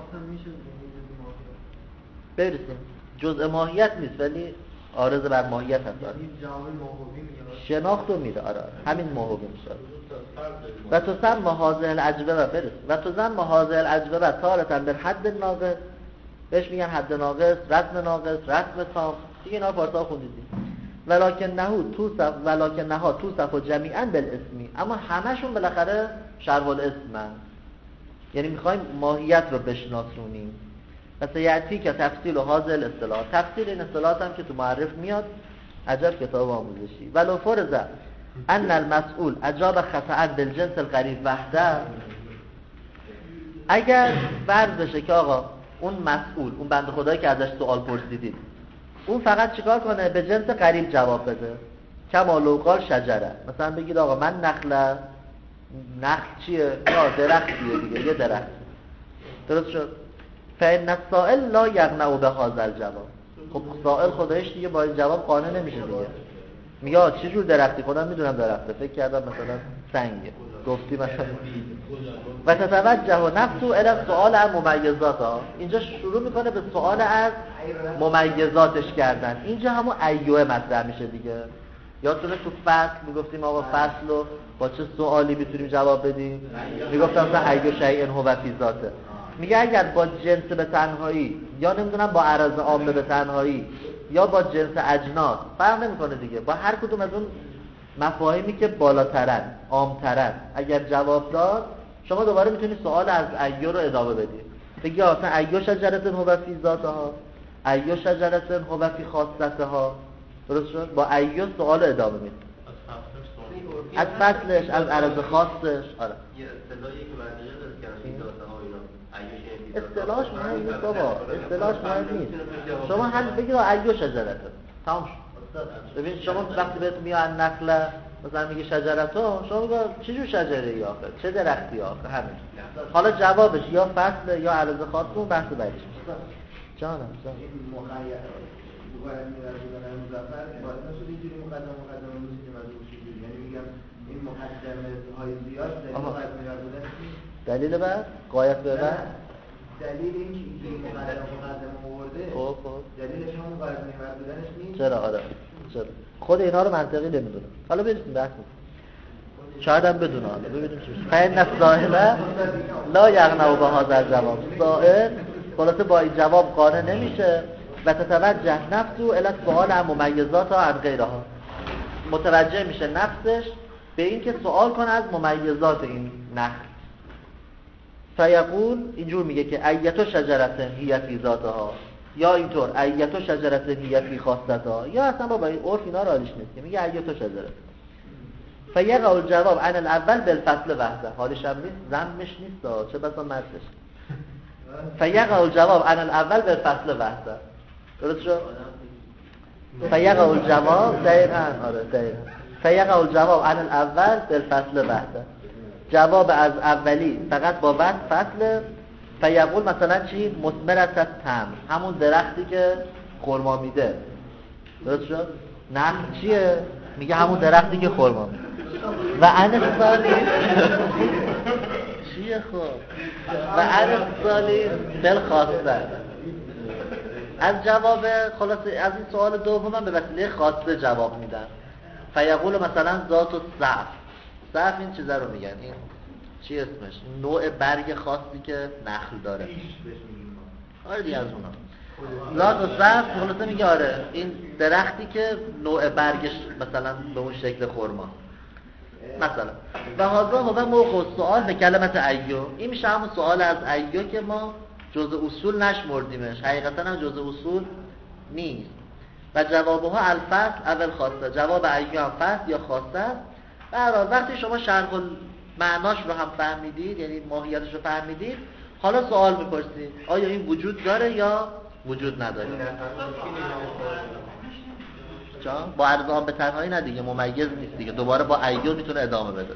Speaker 1: برسیم جزء ماهیت نیست ولی عارض بر ماهیت هست. شناخت رو میده. آره همین موهوبی میشه. و تو سم محاضر العجبه برس و تو زن محاضر العجبه تارتن در حد ناقص، بهش میگن حد ناقص، رسم ناقص، رسم تام دیگه. اینا پارسا خوندیدیم. ولکن نهو توصف ولکن نها توصف جمیعا بالاسمی، اما همشون بالاخره شرح الاسم، یعنی میخوایم ماهیت رو بشناسونیم. پس یعطی که تفصیل و حاضر الاصطلاح، تفصیل این اصطلاحات هم که تو معرف میاد. عجب کتاب آموزشی. ولو فرض ان المسئول اجاب خطأ بالجنس القریب وحده، اگر فرض بشه که آقا اون مسئول، اون بنده خدایی که ازش سوال پرسیدید، اون فقط چیکار کنه؟ به جنس قریب جواب بده. کما لو قال شجره، مثلا بگید آقا من نخله، نخل چیه؟ یا درختیه دیگه، یه درخت. درست شد؟ فإن السائل لا یقنع بهذا الجواب، خب سائل خودش دیگه با این جواب قانع نمیشه دیگه. میگه چه جور درختی؟ خودم میدونم درخته، فکر کردم مثلا سنگه، گفتی مثلا. و تتوجه نفسه الی سؤال عن ممیزاتها، اینجا شروع میکنه به سؤال از ممیزاتش کردن. اینجا همون ایوه مطرح میشه دیگه. یادتونه تو فصل میگفتیم آقا فصل رو با چه سوالی میتونیم جواب بدیم؟ میگفتم مثلا ایو شیء هو فی ذاته. میگه اگر با جنس به تنهایی، یا نمیدونم با عرض عامه به تنهایی، یا با جنس اجناس، فرق نمیکنه دیگه، با هر کدوم از اون مفاهیمی که بالاترن، عامترن اگر جواب داد، شما دوباره میتونید سوال از ایو رو ادامه بدید. بگی اصلا ایو شجرة هو فی ذاتها، ایو شجرة هو فی خاصتها. درست شد؟ با ایو سوال ادامه میدید. از فصلش، از عرض خاصش. آره
Speaker 4: یه اصطلاحی که منطقی درست کردن این ذاتها و اینا.
Speaker 1: اصطلاحش مهم نیست بابا، اصطلاحش مهم نیست. شما هم بگید ایو شجرة، تمام شد. ببین شما وقتی بهت میان نخله مثلا میگه شجرتون، شما میگه چه جور شجره ای آخه، چه درختی آخه، همین. حالا جوابش یا فصل یا عرض خاص بحث بعدیش میشه. جانم جانم
Speaker 5: این مخیر باید میرد بودن مظفر باید نشد اینجوری مقدم مقدم روزی که مدروب شدید، یعنی میگم این مقدمه های زیاد دلیل باید میرد بودن
Speaker 1: دلیل بعد؟ قایت به بعد؟
Speaker 5: دلیل این که این مقدم مقدم آورده
Speaker 1: خب خب
Speaker 5: دلیلش همون باید میرد بودنش نیست؟
Speaker 1: چرا آره چرا خود اینا رو منطقی نمیدونم. حالا برسیم بحث میکنم شاید هم بدونه. حالا ببینیم چی میشه. فین السائل لا یغنوا بهذا الجواب. سائل خلاصه با این جواب قانع نمیشه و تتوجه نفسه الی السؤال عن ممیزات عن غیرها. متوجه میشه نفسش به این که سوال کنه از ممیزات این نخل. فیقول اینجور میگه که ایتو شجرت هی فی ذاتها، یا اینطور ایتو شجرت هی فی خاصتها، یا اصلا با این عرف اینا رالیش نیست که میگه ایتو شجرت. فیقع الجواب عن الاول بالفصل وحده. حالش هم نیست، ذمش نیست، چه بسا مردش. فیقع الجواب عن الاول بالفصل وحده. درست شد؟ فیقع الجواب دقیقاً آره دقیقاً فیقع الجواب عن الاول بالفصل وحده. جواب از اولی فقط با وقت فصل. فیقول مثلا چی؟ مثمرت تمر، همون درختی که خرما میده. درست شد؟ نخل چیه؟ میگه همون درختی که خرما میده. و عن الثانی چیه خب؟ و عن الثانی بالخاصه. از جواب خلاصه از این سوال دوم به وسیله خاصه جواب میدن. فیقول مثلا ذات الصعف. صعف این چیزا رو میگن، این چی اسمش؟ نوع برگ خاصی که نخل داره. آره دیگه از اونا. ذات الصعف خلاصه میگه آره این درختی که نوع برگش مثلا به اون شکل خرما. مثلا و هذا هو موقع سوال به کلمت ایو. این میشه همون سوال از ایو که ما جزء اصول نشمردیمش، حقیقتا هم جزء اصول نیست. و جوابها الفصل اول خاصه. جواب ایو هم فصل یا خاصه است. به هر حال وقتی شما شرح معناش رو هم فهمیدید، یعنی ماهیتش رو فهمیدید، حالا سوال میپرسید آیا این وجود داره یا وجود نداره. جان با ارزام به تنهایی نه دیگه، ممیز نیست دیگه، دوباره با ایو میتونه ادامه بده.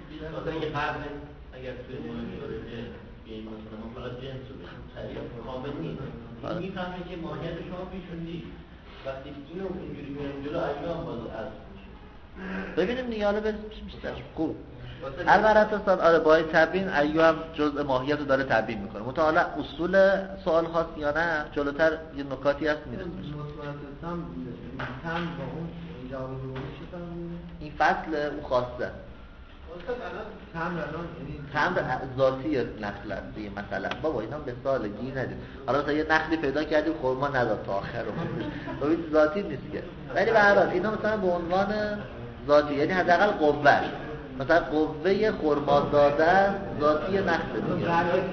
Speaker 2: اگر توی ماهیت بیاییم مثلا ما فقط جنس رو بشیم تعریف کامل نیست، این میفهمه که ماهیت شما پیشون نیست. وقتی اینو اینجوری میاریم جلو ایام باز از
Speaker 1: ببینیم دیگه. حالا بریم بیشتر خوب البته اصلا آره با این تبیین ایو هم جزء ماهیت رو داره تبیین میکنه. متعالی اصول سوال خاص یا نه جلوتر یه نکاتی هست میرسیم. این فصل اون خاصه تمر ذاتی نخل است دیگه. مثلا بابا اینا به سال گیر ندید. حالا مثلا یه نخلی پیدا کردیم خرما نداد تا آخر رو ببین ذاتی نیست که، ولی به هر حال اینا مثلا به عنوان ذاتی، یعنی حداقل قوه، مثلا قوه خرما دادن ذاتی نخل دیگه.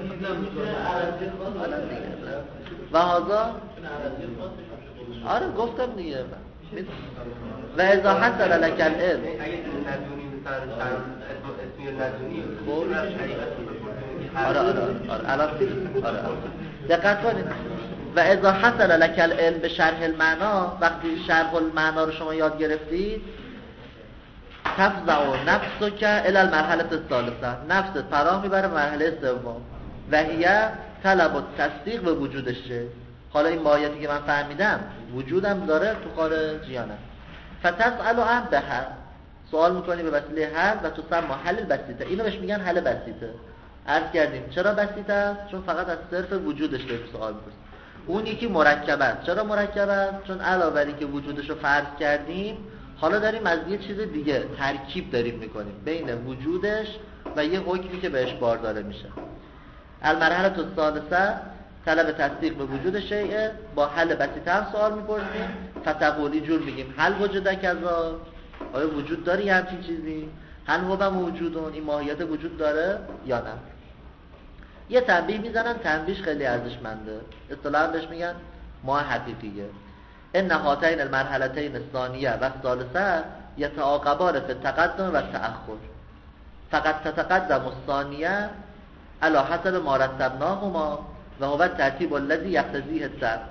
Speaker 1: و هذا آره گفتم دیگه. و اذا حصل لك العلم آره آره آره الان آره دقت کنید. و اذا حصل لك العلم به شرح المعنا، وقتی شرح المعنا رو شما یاد گرفتید، تفزع نفسک الی المرحله الثالثه، نفست فرا میبره مرحله سوم. و هی طلب التصدیق به وجودشه. حالا این ماهیتی که من فهمیدم وجودم داره تو خارج یا نه. فتسأل عن بها، سوال میکنی به وسیله حل و تو سما حل بسیطه. اینو بهش میگن حل بسیطه. عرض کردیم چرا بسیطه است؟ چون فقط از صرف وجودش داریم سوال میکنیم. اون یکی مرکب است. چرا مرکب است؟ چون علاوه بر اینکه وجودش رو فرض کردیم، حالا داریم از یه چیز دیگه ترکیب داریم میکنیم بین وجودش و یه حکمی که بهش بارداره میشه. المرحله الثالثه طلب تصدیق به وجود شیء، با حل بسیطه هم سوال میپرسیم. فتقولی جور میگیم حل وجود کذا، آیا وجود داری همچین چیزی؟ هل هو موجودون، این ماهیت وجود داره یا نه؟ یه تنبیه میزنن، تنبیهش خیلی ارزشمنده. اصطلاحاً بهش میگن ما حقیقیه. ان هاتین المرحلتین الثانیه و الثالثه یتعاقبان فی التقدم و التأخر. فقط تتقدم الثانیه علی حسب ما رتبناهما و هو الترتیب الذی یقتضیه السبب.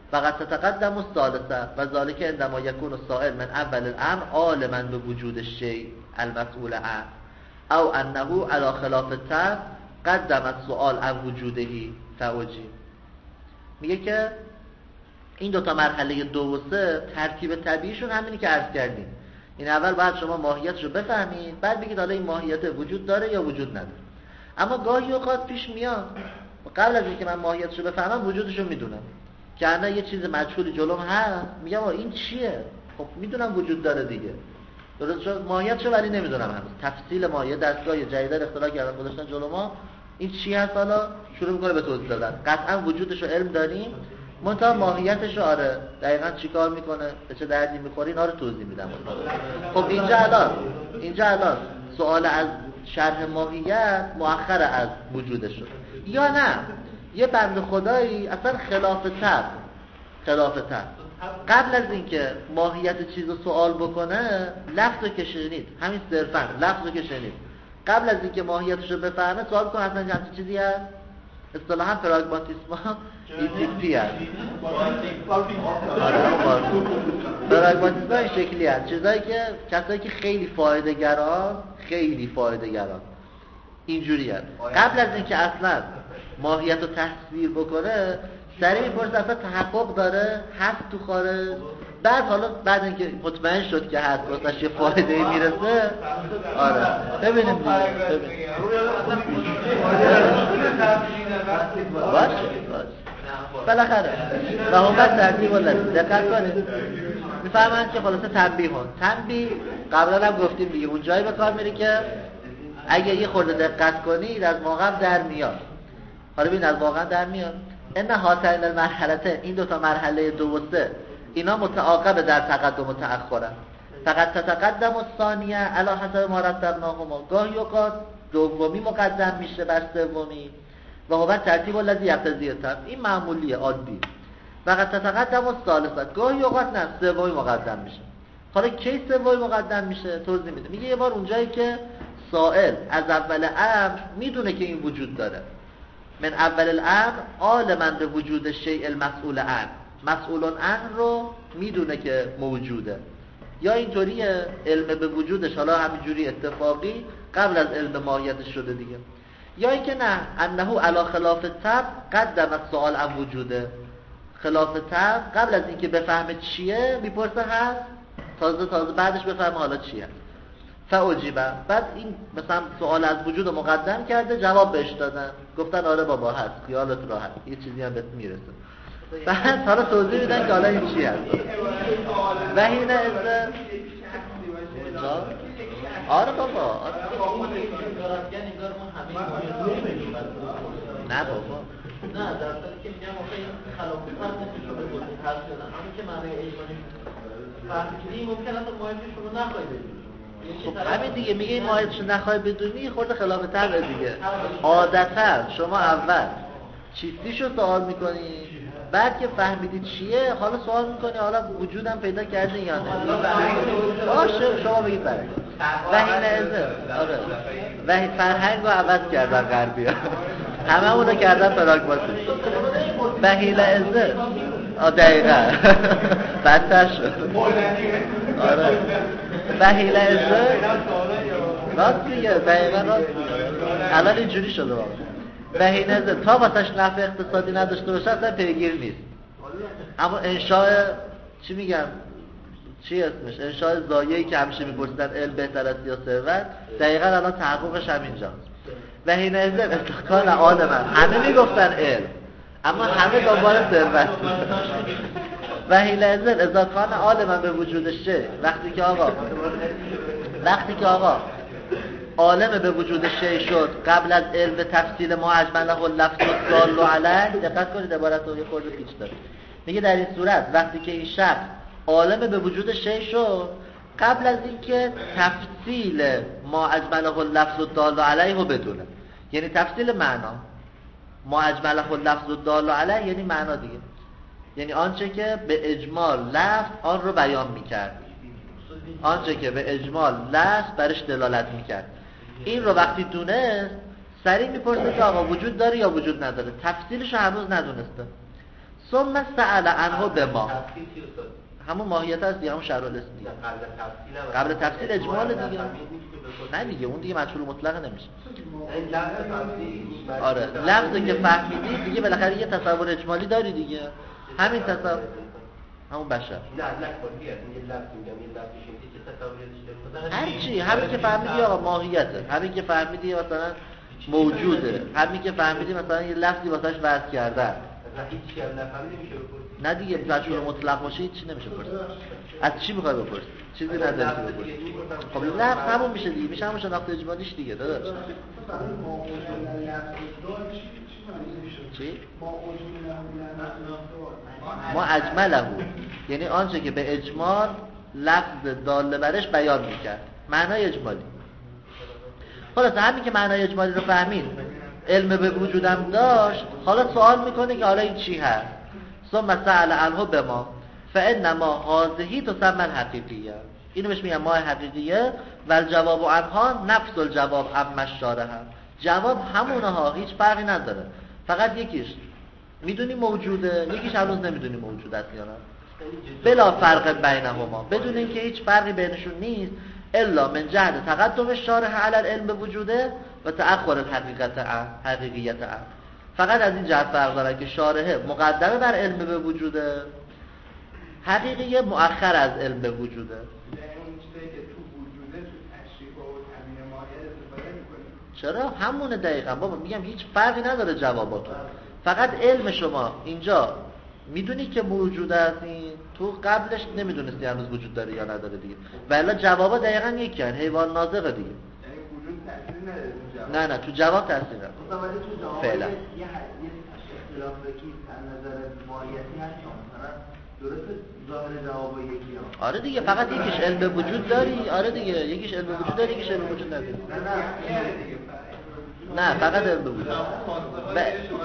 Speaker 1: فقط تتقدم الثالثه و ذالک عندما یکون السائل من اول الامر عالما به وجود الشیء المسئول عنه او انه علی خلاف الطبع قدم السؤال عن وجوده فوجی. میگه که این دو تا مرحله دو و سه ترتیب طبیعیشون همینی که عرض کردیم. این اول باید شما ماهیتش رو بفهمید، بعد بگید حالا این ماهیت وجود داره یا وجود نداره. اما گاهی اوقات پیش میاد قبل از اینکه من ماهیتش رو بفهمم وجودش رو میدونم که انا یه چیز مجهولی جلوم هست، میگم این چیه؟ خب میدونم وجود داره دیگه، درست شد؟ ماهیتش رو ولی نمیدونم هنوز. تفصیل ماهیت دستگاه جدید اختراع کردن گذاشتن جلو ما، این چی هست حالا شروع میکنه به توضیح دادن. قطعا وجودش رو علم داریم، منتها ماهیتش رو آره دقیقاً چیکار میکنه، به چه دردی میخوره، اینا رو توضیح میدم. خب اینجا الان اینجا الان سوال از شرح ماهیت مؤخر از وجودش رو، یا نه یه بنده خدایی اصلا خلاف طبع خلاف طبع قبل از اینکه ماهیت چیز رو سوال بکنه لفظ رو که شنید، همین صرفاً لفظ رو که شنید، قبل از اینکه ماهیتش رو بفهمه سوال کنه اصلا همچین چیزی هست. اصطلاحاً پراگماتیسم ایتیپی هست. پراگماتیسم این شکلی هست، چیزایی که کسایی که خیلی فایده گران خیلی فایده گران اینجوری هست، قبل از اینکه اصلا ماهیت رو تصویر بکنه سریع میپرسه اصلا تحقق داره، هست تو خارج، بعد حالا بعد اینکه مطمئن شد که هست واسه یه فایده ای میرسه. آره ببینیم دیگه ببینیم باشه باشه بالاخره و هم بس ترتیب ولد دقت کنید میفهمند که خلاصه تنبیه هون تنبیه قبلا هم گفتیم دیگه اون جایی به کار میری که اگه یه خورده دقت کنید از واقعا در میاد. حالا ببین از واقعا در میاد ان هاتین المرحلتين، این دو تا مرحله دو و سه اینا متعاقب در تقدم و تأخر، فقط تتقدم الثانیه علی حسب ما رتبناهما، گاهی اوقات دومی مقدم میشه بر سومی و هو ترتیب الذی یقتضی الطبع، این معمولیه عادی. فقط تتقدم الثالثه، گاهی اوقات نه سومی مقدم میشه. حالا کی سومی مقدم میشه توضیح میده. میگه یه بار اونجایی که سائل از اول امر میدونه که این وجود داره، من اول الامر عالما به وجود شیء المسئول عنه، مسئول عنه رو میدونه که موجوده، یا اینطوریه علم به وجودش حالا همینجوری اتفاقی قبل از علم ماهیتش شده دیگه، یا اینکه نه انه علی خلاف طبع قدم السؤال عن وجوده، خلاف طبع قبل از اینکه بفهمه چیه میپرسه هست، تازه تازه بعدش بفهمه حالا چیه. فاجیبه، بعد این مثلا سوال از وجود رو مقدم کرده جواب بهش دادن، گفتن آره بابا هست، خیالت راحت، یه چیزی هم بهت میرسه. بعد حالا توضیح میدن که حالا این چی هست. و این از آره بابا آره. نه بابا نه در صورتی که میگم آخه این خلاف طبع نمیشه به گفتید حرف شدن، همون که معنی ایمانی فهمیدی ممکن است ماهیتش رو نخواهی بدید. خب همین دیگه میگه این ماهیتش نخواهی بدونی خورده خلاف طبع دیگه. عادتا شما اول چیزیشو سوال میکنی، بعد که فهمیدی چیه حالا سوال میکنی حالا وجودم پیدا کرده یا نه. باشه شما بگید برای وحی نعزه آره وحی فرهنگ رو عوض کردن غربی ها همه اونو کردن پراگماتیسم. وحی نعزه دقیقا بدتر شد. آره وحی نعزه راست میگه دقیقا راست میگه. الان اینجوری شده واقعا وحی نعزه تا واسش نفع اقتصادی نداشته باشه اصلا پیگیر نیست، اما انشاء چی میگم چی اسمش انشاء ضایعی که همیشه میپرسیدن علم بهتر است یا ثروت، دقیقاً الان تحققش همینجاست. وحی نعزه استقلال عالم همه میگفتن علم اما همه دنبال ثروت. وحی نعزه اذا کان عالما به وجود شیء، وقتی که آقا وقتی که آقا عالم به وجود شیء شد قبل از علم تفصیل ما اجمله اللفظ الدال علیه. دقت کنید عبارت رو یه خورده پیچ داره. میگه در این صورت وقتی که این شخص عالم به وجود شیء شد قبل از اینکه تفصیل ما اجمله اللفظ الدال علیه رو بدونه، یعنی تفصیل معنا، ما اجمله اللفظ الدال علیه یعنی معنا دیگه، یعنی آنچه که به اجمال لفظ آن رو بیان میکرد، آنچه که به اجمال لفظ برش دلالت میکرد، این رو وقتی دونست سریع میپرسه که آقا وجود داره یا وجود نداره، تفصیلش رو هنوز ندونسته. ثم سأل عنه به ما،
Speaker 5: تفصیل چی استاد؟
Speaker 1: همون ماهیت هست دیگه، همون شرع الاسم دیگه.
Speaker 5: قبل تفصیل هم
Speaker 1: قبل تفصیل اجمال دیگه.
Speaker 5: تفصیل نیست که بخواد.
Speaker 1: نه دیگه اون دیگه مجهول مطلق نمیشه.
Speaker 5: این لفظ تفصیل
Speaker 1: آره لفظی که فهمیدی دیگه بالاخره یه تصور اجمالی داری دیگه، همین تصور همون بشه.
Speaker 5: نه نه کلیه، این یه لفظ میگم، یه لفظ شنیدی چه تصوری داشته؟
Speaker 1: هر چی، همین که فهمیدی آقا ماهیته، همین که فهمیدی مثلا موجوده، همین که فهمیدی مثلا یه لفظی واسش وضع کردن.
Speaker 5: مثلا هیچ چیزی نفهمیدی نمیشه بپرسی.
Speaker 1: نه دیگه مجهول مطلق باشه هیچ چی نمیشه پرسید. از چی میخوای بپرسی؟ چیزی نداری که بپرسی. خب لفظ همون میشه دیگه، میشه همون شناخت اجمالیش دیگه داداش. چی؟ ما اجمله یعنی آنچه که به اجمال لفظ داله برش بیان میکرد، معنای اجمالی. خلاص همین که معنای اجمالی رو فهمید، علم به وجودم داشت، حالا سوال میکنه که حالا این چی هست؟ ثم سأل عنه به ما فانما هذه تسمى الحقیقیه، اینو بهش میگن ماه حقیقیه. و الجواب عنها نفس الجواب عما الشارح، جواب همونه ها، هیچ فرقی نداره، فقط یکیش میدونی موجوده، یکیش هنوز نمیدونی موجود است یا نه. بلا فرق بینهما، بدون اینکه هیچ فرقی بینشون نیست، الا من جهت تقدم الشارح علی العلم بوجوده و تأخر الحقیقت حقیقیت عن. فقط از این جهت فرق داره که شارح مقدمه بر علم به وجوده، حقیقیه مؤخر از علم به وجوده. چرا؟ همونه دقیقا بابا، میگم هیچ فرقی نداره جواباتون، فقط علم شما اینجا میدونی که موجود است، این تو قبلش نمیدونستی هنوز وجود داره یا نداره دیگه، ولی جوابا دقیقا یکی هن، حیوان ناطقه دیگه.
Speaker 5: یعنی وجود تأثیر نداره تو جواب.
Speaker 1: نه نه تو جواب تأثیر نداره.
Speaker 5: متوجه تو جواب
Speaker 1: فعلا
Speaker 5: یه یه اختلافی از نظر ماهیتی هست، مثلا درسته ظاهر جواب یکی ها.
Speaker 1: آره دیگه، فقط یکیش علم به وجود داری، آره دیگه یکیش علم به وجود داری، یکیش علم به وجود نداری.
Speaker 5: نه نه دیگه
Speaker 1: نه فقط علم به وجود و...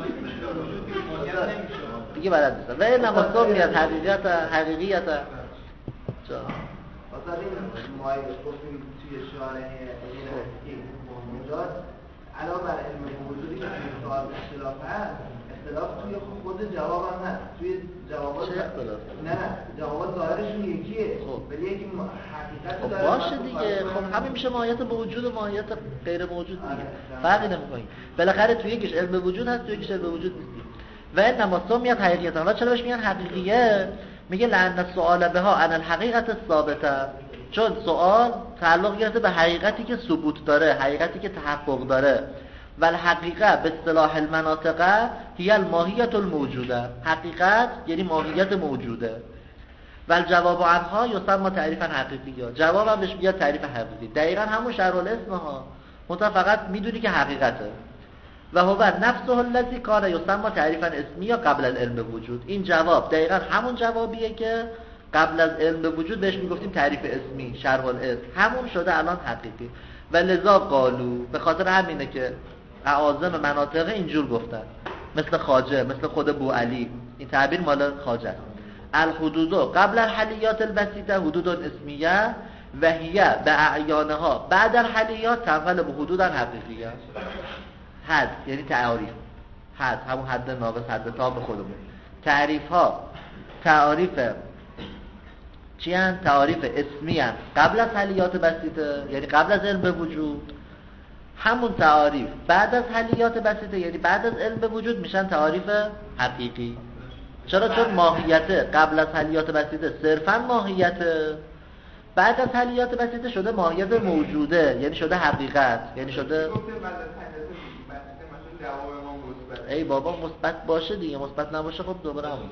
Speaker 1: دیگه بلد نیستم. و این نماستان میاد حقیقیت حقیقیت چرا؟
Speaker 5: مثلا این مایه گفتیم توی شارح این حقیقی موجود علاوه بر علم وجودی که توی سوال اختلاف هست، اختلاف توی خود جواب هم هست. توی جوابات
Speaker 1: چه اختلاف؟
Speaker 5: نه نه جوابات ظاهرشون یکیه، ولی یکی حقیقت
Speaker 1: خب
Speaker 5: داره.
Speaker 1: باشه دیگه، خب همین میشه ماهیت موجود و ماهیت غیر موجود دیگه، فرقی نمیکنه. بالاخره توی یکیش علم وجود هست، توی یکیش علم وجود نیست. و این نماستان میاد حقیقیت. حالا چرا بهش میگن حقیقیه؟ میگه لأن السؤال بها عن الحقیقت الثابته، چون سوال تعلق گرفته به حقیقتی که ثبوت داره، حقیقتی که تحقق داره. و الحقیقه به اصطلاح المناطق هی الماهیت الموجوده، حقیقت یعنی ماهیت موجوده. و الجواب عنها یسمى تعریفا حقیقیه، جواب هم بهش میگه تعریف حقیقی، دقیقاً همون شرح الاسم ها، منتها فقط میدونی که حقیقته. و هو نفسه الذی کان یسمى تعریفا اسمی یا قبل از علم وجود، این جواب دقیقاً همون جوابیه که قبل از علم وجود بهش میگفتیم تعریف اسمی، شرح الاسم، همون شده الان حقیقی. و لذا قالو، به خاطر همینه که اعاظم مناطق اینجور گفتن، مثل خواجه، مثل خود بوعلی، این تعبیر مال خواجه است. الحدود قبل الحلیات البسیطه حدود اسمیه و هیه به اعیانها بعد الحلیات تنقل به حدود حقیقیه. حد یعنی تعاریف، حد همون حد ناقص، حد تام خودمون. تعریف ها تعاریف چی هن؟ تعاریف اسمی هن قبل از حلیات بسیطه، یعنی قبل از علم به وجود. همون تعاریف بعد از حلیات بسیطه، یعنی بعد از علم به وجود، میشن تعاریف حقیقی. چرا؟ چون ماهیت قبل از حلیات بسیطه صرفا ماهیت، بعد از حلیات بسیطه شده ماهیت موجوده، یعنی شده حقیقت، یعنی شده ای بابا مثبت باشه دیگه، مثبت نباشه خب دوباره همون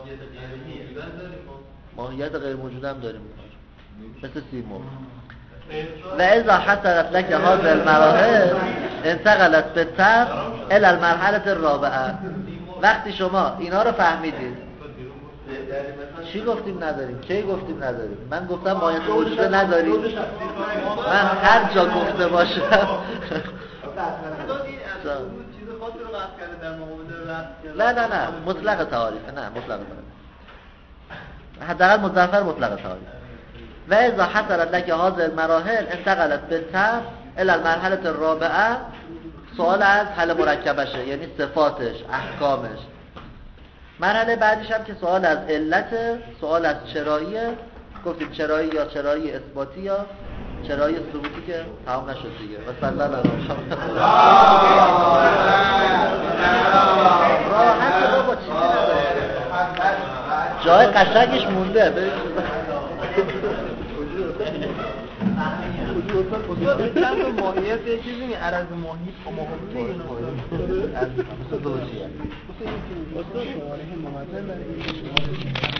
Speaker 1: ماهیت غیر موجود هم داریم، مثل سیمون. و اذا حصلت لك هذه المراحل انتقلت بالتر الى المرحله الرابعه. وقتی شما اینا رو فهمیدید، چی گفتیم نداریم؟ کی گفتیم نداریم؟ من گفتم ماهیت موجود نداریم، من هر جا گفته باشم نه نه نه مطلق تعاریف، نه مطلق تعاریف، حداقل مظفر مطلق تعاریف. و اذا حصلت لك هذه المراحل انتقلت بالتر الى المرحله الرابعه. سوال از حل مرکبشه، یعنی صفاتش، احکامش. مرحله بعدیش هم که سوال از علت، سوال از چراییه. گفتیم چرایی یا چرایی اثباتی یا چرایی ثبوتی که تمام نشد دیگه. و صلی الله علیه و راحت بابا چیزی نداره. جای قشنگش مونده.
Speaker 3: وجود چند ماهیت یه چیزی می عرض ماهی و ماهی از metodology.